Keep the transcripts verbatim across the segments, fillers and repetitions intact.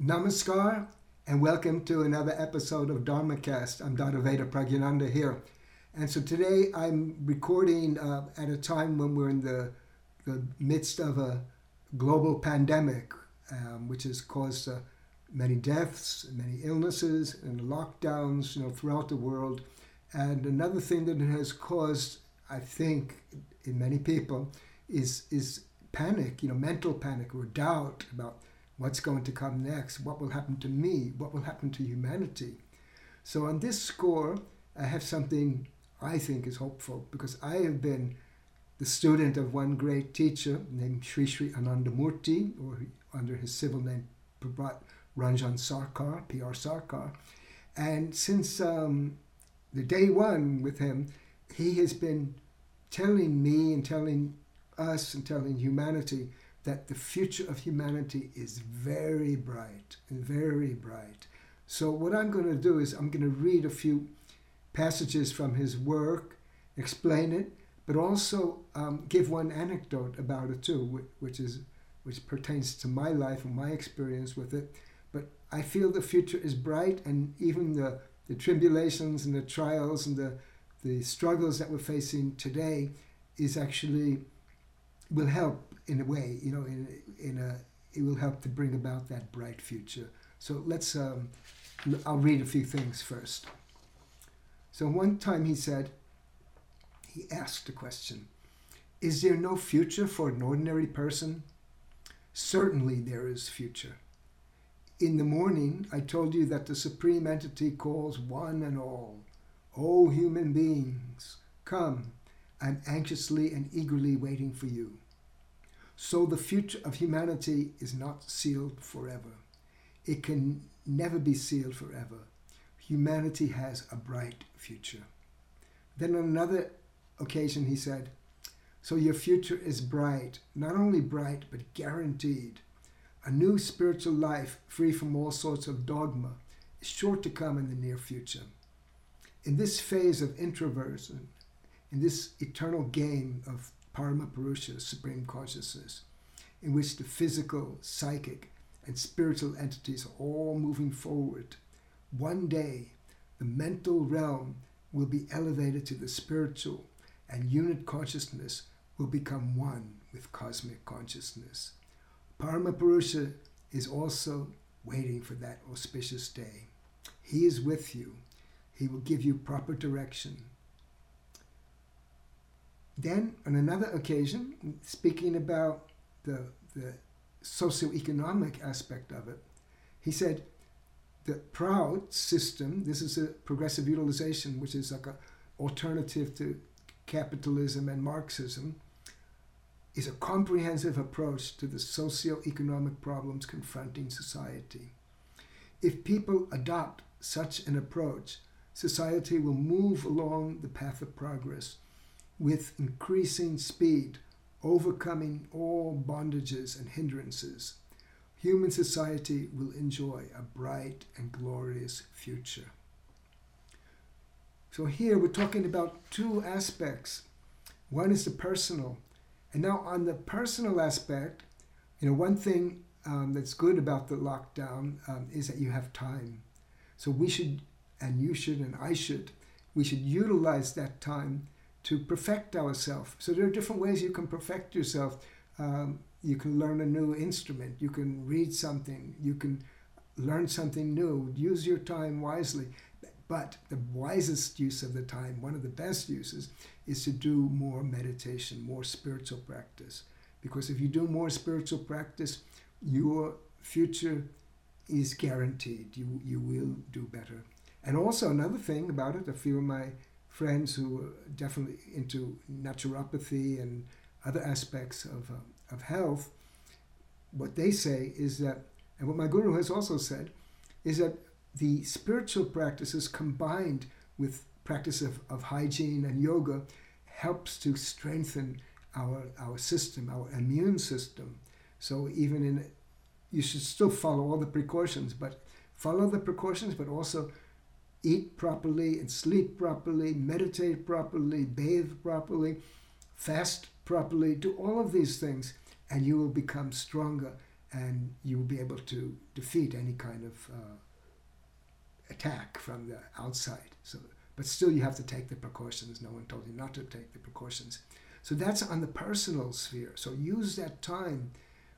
Namaskar and welcome to another episode of DharmaCast. I'm Doctor Veda Pragyananda here. And so today I'm recording uh, at a time when we're in the, the midst of a global pandemic, um, which has caused uh, many deaths, many illnesses, and lockdowns, you know, throughout the world. And another thing that it has caused, I think, in many people, is is panic, you know, mental panic or doubt about what's going to come next, what will happen to me, what will happen to humanity. So on this score, I have something I think is hopeful, because I have been the student of one great teacher named Sri Sri Anandamurti, or under his civil name, Prabhat Ranjan Sarkar, P R Sarkar. And since um, the day one with him, he has been telling me and telling us and telling humanity that the future of humanity is very bright, very bright. So what I'm going to do is I'm going to read a few passages from his work, explain it, but also um, give one anecdote about it too, which is which pertains to my life and my experience with it. But I feel the future is bright, and even the, the tribulations and the trials and the, the struggles that we're facing today is actually will help in a way, you know, in in a it will help to bring about that bright future. So let's, um, I'll read a few things first. So one time he said, he asked a question, is there no future for an ordinary person? Certainly there is future. In the morning, I told you that the Supreme Entity calls one and all, O human beings, come, I'm anxiously and eagerly waiting for you. So the future of humanity is not sealed forever. It can never be sealed forever. Humanity has a bright future. Then on another occasion he said, so your future is bright, not only bright, but guaranteed. A new spiritual life, free from all sorts of dogma, is sure to come in the near future. In this phase of introversion, in this eternal game of Paramapurusha, Supreme Consciousness, in which the physical, psychic, and spiritual entities are all moving forward, one day the mental realm will be elevated to the spiritual, and unit consciousness will become one with cosmic consciousness. Paramapurusha is also waiting for that auspicious day. He is with you. He will give you proper direction. Then, on another occasion, speaking about the, the socioeconomic aspect of it, he said, the Proud system, this is a progressive utilization, which is like an alternative to capitalism and Marxism, is a comprehensive approach to the socio-economic problems confronting society. If people adopt such an approach, society will move along the path of progress with increasing speed, overcoming all bondages and hindrances. Human society will enjoy a bright and glorious future. So here we're talking about two aspects. One is the personal. And now on the personal aspect, you know, one thing um, that's good about the lockdown um, is that you have time. So we should, and you should, and I should, we should utilize that time to perfect ourselves. So there are different ways you can perfect yourself. Um, you can learn a new instrument. You can read something. You can learn something new. Use your time wisely. But the wisest use of the time, one of the best uses, is to do more meditation, more spiritual practice. Because if you do more spiritual practice, your future is guaranteed. You, you will do better. And also another thing about it, a few of my friends who are definitely into naturopathy and other aspects of, uh, of health, what they say is that, and what my guru has also said, is that the spiritual practices combined with practice of, of hygiene and yoga helps to strengthen our, our system, our immune system. So even in, you should still follow all the precautions, but follow the precautions, but also eat properly and sleep properly, meditate properly, bathe properly, fast properly, do all of these things, and you will become stronger and you will be able to defeat any kind of uh, attack from the outside. So, but still you have to take the precautions. No one told you not to take the precautions. So that's on the personal sphere. So use that time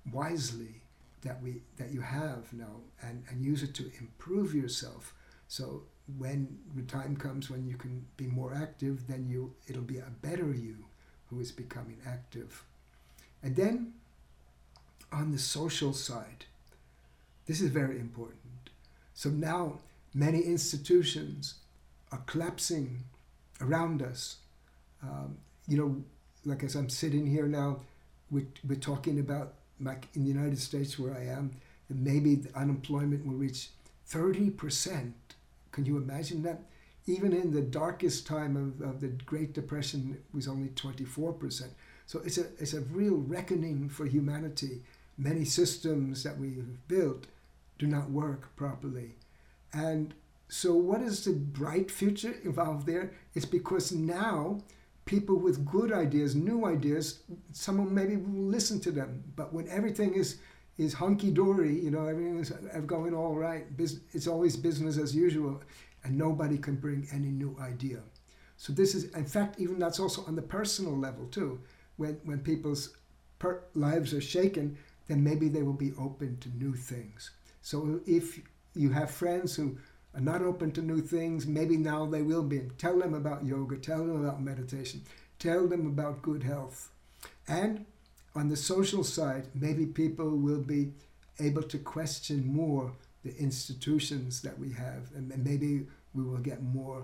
wisely that we that you have now, and, and use it to improve yourself. So when the time comes when you can be more active, then you it'll be a better you who is becoming active. And then on the social side, this is very important. So now many institutions are collapsing around us. Um, you know, like as I'm sitting here now, we're, we're talking about, like in the United States where I am, that maybe the unemployment will reach thirty percent. Can you imagine that? Even in the darkest time of, of the Great Depression, it was only twenty-four percent. So it's a, it's a real reckoning for humanity. Many systems that we've built do not work properly. And so what is the bright future involved there? It's because now people with good ideas, new ideas, someone maybe will listen to them. But when everything is is hunky-dory, you know, everything is going all right, it's always business as usual, and nobody can bring any new idea. So this is, in fact, even that's also on the personal level too. When, when people's per- lives are shaken, then maybe they will be open to new things. So if you have friends who are not open to new things, maybe now they will be. Tell them about yoga, tell them about meditation, tell them about good health. And on the social side, maybe people will be able to question more the institutions that we have, and maybe we will get more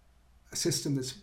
a system that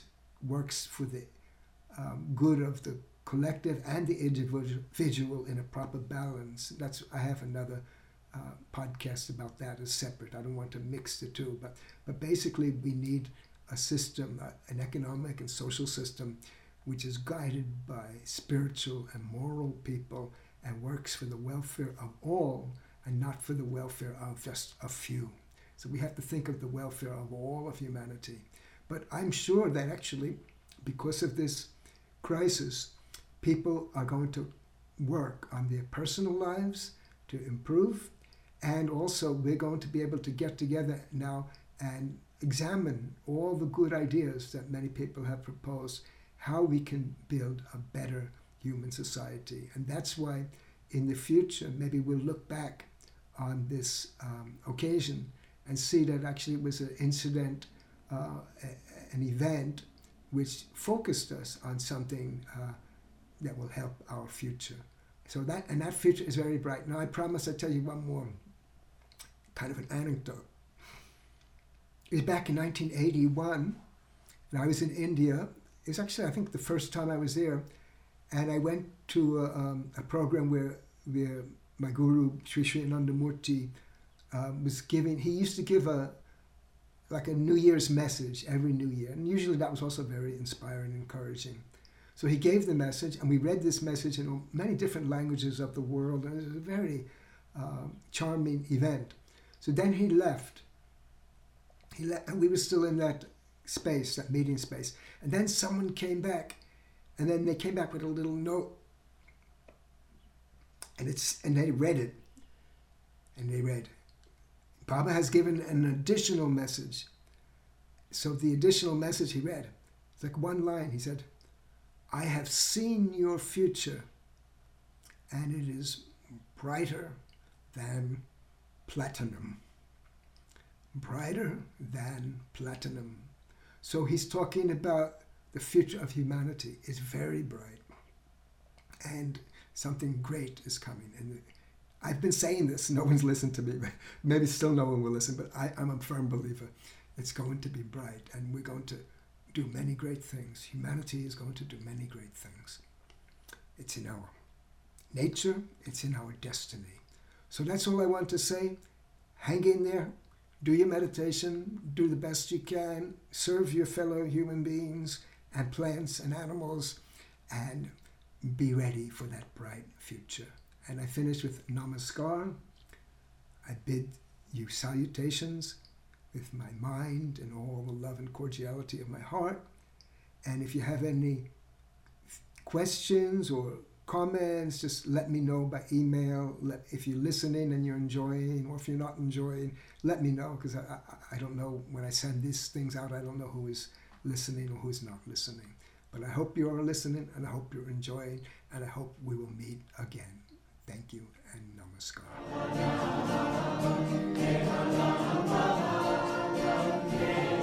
works for the um, good of the collective and the individual in a proper balance. That's I have another uh, podcast about that as separate. I don't want to mix the two, but but basically we need a system, uh, an economic and social system, which is guided by spiritual and moral people and works for the welfare of all and not for the welfare of just a few. So we have to think of the welfare of all of humanity. But I'm sure that actually, because of this crisis, people are going to work on their personal lives to improve, and also we're going to be able to get together now and examine all the good ideas that many people have proposed, how we can build a better human society. And that's why in the future, maybe we'll look back on this um, occasion and see that actually it was an incident, uh, a, an event which focused us on something uh, that will help our future. So that, and that future is very bright. Now I promise I'll tell you one more kind of an anecdote. It was back in nineteen eighty-one, and I was in India. It was actually, I think, the first time I was there, and I went to a, um, a program where, where my guru, Sri Sri Anandamurti, uh, was giving, he used to give a, like a New Year's message every New Year, and usually that was also very inspiring and encouraging. So he gave the message, and we read this message in many different languages of the world, and it was a very uh, charming event. So then he left. He le- and we were still in that space, that meeting space. And then someone came back, and then they came back with a little note. And it's and they read it. And they read, Baba has given an additional message. So the additional message he read, it's like one line. He said, I have seen your future, and it is brighter than platinum. Brighter than platinum. So he's talking about the future of humanity is very bright, and something great is coming. And I've been saying this, no one's listened to me, but maybe still no one will listen, but I, I'm a firm believer. It's going to be bright, and we're going to do many great things. Humanity is going to do many great things. It's in our nature, it's in our destiny. So that's all I want to say. Hang in there. Do your meditation, do the best you can, serve your fellow human beings and plants and animals, and be ready for that bright future. And I finish with Namaskar. I bid you salutations with my mind and all the love and cordiality of my heart. And if you have any questions or comments, just let me know by email. Let, if you're listening and you're enjoying, or if you're not enjoying, let me know, because I, I, I don't know, when I send these things out, I don't know who is listening or who's not listening. But I hope you are listening, and I hope you're enjoying, and I hope we will meet again. Thank you, and namaskar.